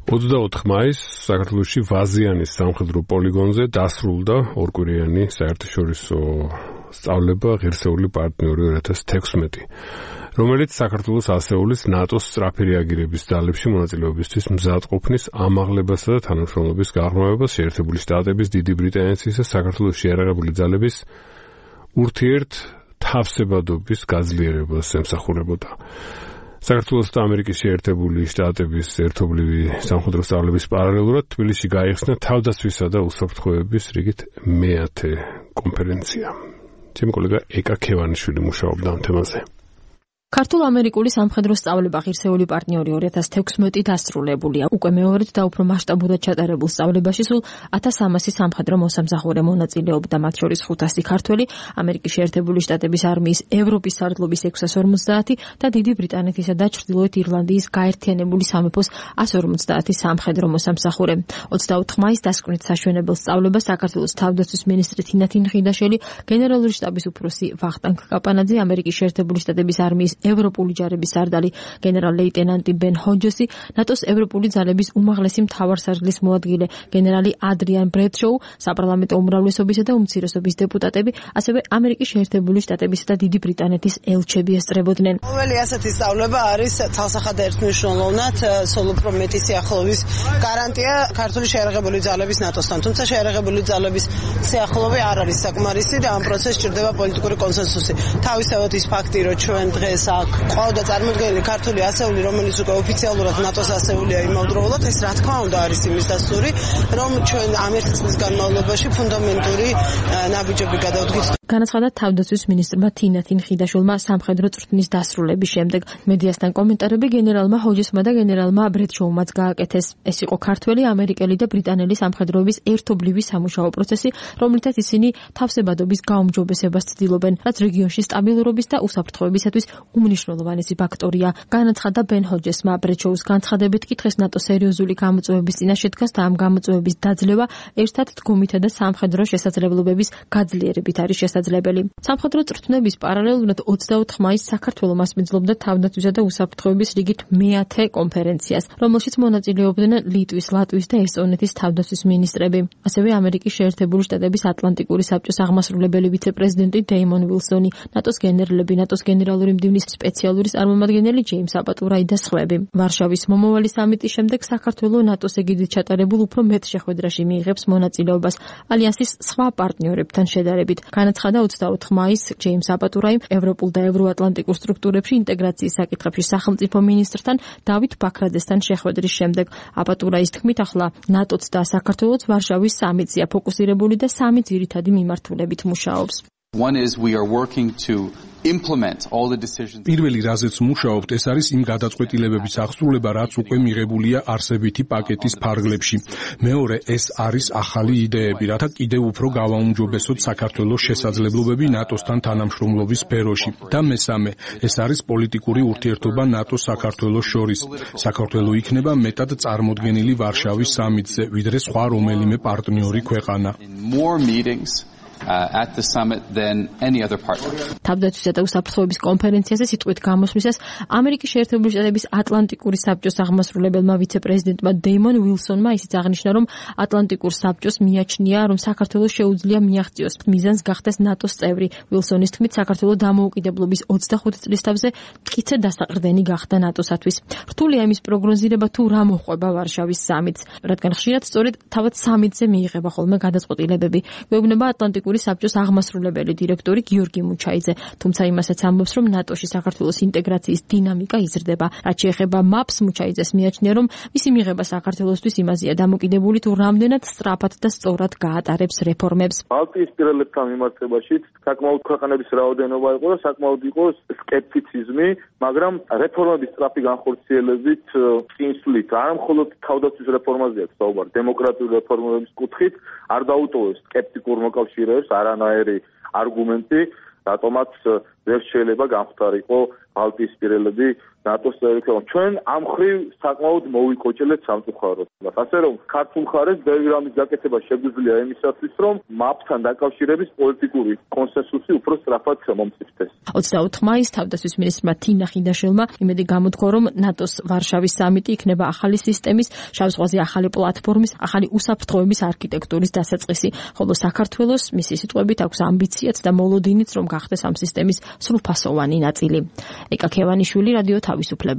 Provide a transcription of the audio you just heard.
24 მაისს საქართველოში ვაზიანის სამხედრო პოლიგონზე დასრულდა ორკვირიანი საერთაშორისო სწავლება ღირსეული პარტნიორი 2016, რომელიც საქართველოს ასეულის ნატოს სწრაფი რეაგირების ძალებში მონაწილეობისთვის მზადყოფნის ამაღლებასა და თანამშრომლობის გაღრმავებას შეერთებული შტატების, დიდი ბრიტანეთის და საქართველოს შეიარაღებული ძალების ურთიერთთავსებადობის გაძლიერებას ემსახურებოდა. საქართველოს და ამერიკის შეერთებული შტატების ერთობლივი სამხედრო სწავლების პარალელურად თბილისში გაიხსნა თავდაცვისა და უსაფრთხოების რიგით მე-10 კონფერენცია. ჩემი კოლეგა ეკა ქევანიშვილი მუშაობდა ამ თემაზე. ქართულ-ამერიკული სამხედრო სწავლება ღირსეული პარტნიორი 2016 დასრულებულია. უკვე მეორედ და უფრო მასშტაბურად ჩატარებულ სწავლებაში სულ 1300 სამხედრო მოსამსახურე მონაწილეობდა, მათ შორის 500 ქართველი, ამერიკის შეერთებული შტატების არმიის ევროპის სარდლობის 650 და დიდი ბრიტანეთისა და ჩრდილოეთ ირლანდიის გაერთიანებული სამეფოს 150 სამხედრო მოსამსახურე. 24 მაისს დასკვნით საშვენებელ სწავლებას საქართველოს თავდაცვის მინისტრი თინათინ ხიდაშელი, გენერალური შტაბის უფროსი ვახტანგ კაპანაძე, ამერიკის შეერთებული შტატების არმიის ევროპული ჯარების სარდალი გენერალ-ლეიტენანტი ბენ ჰოჯესი, ნატოს ევროპული ძალების უმაღლესი მთავარსარდლის მოადგილე გენერალი ადრიან ბრედშოუ, საპარლამენტო უმრავლესობისა და უმცირესობის დეპუტატები, ასევე ამერიკის შეერთებული შტატებისა და დიდი ბრიტანეთის ელჩები ესწრებოდნენ. ყოველი ასეთი სწავლება არის ცალსახად ერთმნიშვნელოვნად სოლოპრო მეტი სიახლოვის გარანტია ქართული შეიარაღებული ძალების ნატოსთან. თუმცა შეიარაღებული ძალების სიახლოვე არ არის საკმარისი და ამ პროცესში ჭირდება პოლიტიკური კონსენსუსი. თავისთავად ის ფაქტი, რომ ჩვენ დღეს ყავდა წარმოდგენილი ქართული ასეული, რომელიც უკვე ოფიციალურად ნატოს ასეულია იმავდროულად, ეს რა თქმა უნდა არის იმის დასტური, რომ ჩვენ ამ ერთი წლის განმავლობაში ფუნდამენტური ნაბიჯები გადავდგით. განაცხადა თავდაცვის მინისტრმა თინათინ ხიდაშვილმა სამხედრო წვრთნის დასრულების შემდეგ. მედიასთან კომენტარები გენერალმა ჰოჯესმა და გენერალმა ბრედშოუმაც გააკეთეს. ეს იყო ქართველი, ამერიკელი და ბრიტანელი სამხედროების ერთობლივი სამუშაო პროცესი, რომლითაც ისინი თავსებადობის გაუმჯობესებას ცდილობენ, რაც რეგიონში სტაბილურობის და უსაფრთხოებისათვის უმნიშვნელოვანესი ფაქტორია. განაცხადა ბენ ჰოჯესმა. ბრედშოუს განცხადებით კი დღეს ნატო სერიოზული გამოწვევების წინაშე დგას და ამ გამოწვევების დაძლევა ერთად დგომითა და სამხედრო შესაძლებლობების გაძლიერებით არის შესაძლებელი. სამხედრო წვრთნების პარალელურად 24 მაისს საქართველო მასპინძლობდა თავდაცვისა და უსაფრთხოების რიგით მე-10 კონფერენციას, რომელშიც მონაწილეობდნენ ლიტვის, ლატვიის და ესტონეთის თავდაცვის მინისტრები. ასევე ამერიკის შეერთებული შტატების ატლანტიკური საბჭოს აღმასრულებელი ვიცე-პრეზიდენტი დეიმონ ვილსონი, ნატოს გენერლები, ნატოს გენერალური მდივნის სპეციალური წარმომადგენელი ჯეიმს აპატურაი და სხვები. ვარშავის მომავალი სამიტის შემდეგ საქართველო ნატოს ეგიდით ჩატარებულ უფრო მეტ შეხვედრაში მიიღებს მონაწილეობას ალიანსის სხვა პარტნიორებთან შედარებით. განაცხადა 24 მაისს ჯეიმს აპატურაიმ ევროპულ და ევროატლანტიკურ სტრუქტურებში ინტეგრაციის საკითხებში სახელმწიფო მინისტრთან დავით ბაქრაძესთან შეხვედრის შემდეგ. აპატურაის თქმით, ახლა ნატოც და საქართველოც ვარშავის სამიტზეა ფოკუსირებული და სამი ძირითადი მიმართულებით მუშაობს. პირველი რაზეც მუშაობთ, ეს არის იმ გადაწყვეტილებების აღსრულება, რაც უკვე მიღებულია არსებითი პაკეტის ფარგლებში. მეორე, ეს არის ახალი იდეები, რათა კიდევ უფრო გავაუმჯობესოთ საქართველოს შესაძლებლობები ნატოსთან თანამშრომლობის სფეროში. და მესამე, ეს არის პოლიტიკური ურთიერთობა ნატო-საქართველოს შორის. საქართველო იქნება მეტად წარმოდგენილი ვარშავის სამიტზე, ვიდრე სხვა რომელიმე პარტნიორი ქვეყანა. At the summit than any other partner. თავდაცვისა და უსაფრთხოების კონფერენციაზე სიტყვით გამოსვლისას ამერიკის შეერთებული შტატების ატლანტიკური საბჭოს აღმასრულებელმა ვიცე-პრეზიდენტმა დეიმონ ვილსონმა ისიც აღნიშნა, რომ ატლანტიკურ საბჭოს მიაჩნია, რომ საქართველოს შეუძლია მიაღწიოს მიზანს გახდეს ნატოს წევრი. ვილსონის თქმით, საქართველოს დამოუკიდებლობის 25 წლის თავზე მტკიცე დასაყრდენი გახდა ნატოსათვის. რთულია იმის პროგნოზირება, თუ რა მოყვება ვარშავის სამიტს, რადგან ხშირად სწორედ თავად სამიტზე მიიღება ხოლმე გადაწყვეტილებები. გვეუბნება ატლანტიკური საბჭოს აღმასრულებელი დირექტორი გიორგი მუჩაიძე, თუმცა იმასაც ამბობს, რომ ნატოში საქართველოს ინტეგრაციის დინამიკა იზრდება. რაც შეეხება მაპს, მუჩაიძეს მიაჩნია, რომ მისი მიღება საქართველოსთვის იმაზეა დამოკიდებული, თუ რამდენად სწრაფად და სწორად გაატარებს რეფორმებს. ბალტიისპირელებთან მიმართებაშიც საკმაოდ ქვეყანების რაოდენობა იყო და საკმაოდ იყო სკეპტიციზმი, მაგრამ რეფორმების სწრაფი განხორციელებით წინსვლით, არა მხოლოდ თავდაცვის რეფორმაზეა საუბარი, დემოკრატიული რეფორმების კუთხით არ დაუტოვებს სკეპტიკურ მოკავშირეებს არანაირი არგუმენტი, რატომაც ვერ შეიძლება გამختارიყო ბალტიისპირელები ნატოს წევრი ქვეყნები. ჩვენ ამ ხრივ საკმაოდ მოვიკოჭელეთ სამწუხაროდ. ასე რომ ქართულ მხარეს ბევრი რამის გაკეთება შეგვიძლია იმისათვის, რომ მაპთან დაკავშირების პოლიტიკური კონსენსუსი უფრო სწრაფად მომწიფდეს. 24 მაისს თავდაცვის მინისტრმა თინა ხიდაშვილმა იმედი გამოთქვა, რომ ნატოს ვარშავის სამიტი იქნება ახალი სისტემის, შავ ზღვაზე ახალი პლატფორმის, ახალი უსაფრთხოების არქიტექტურის დასაწყისი, ხოლო საქართველოს მისი სიტყვებით აქვს ამბიციაც და მოლოდინიც, რომ გახდეს ამ სისტემის სრულფასოვანი ნაწილი. ეკა ქევანიშვილი, რადიო თავისუფლება.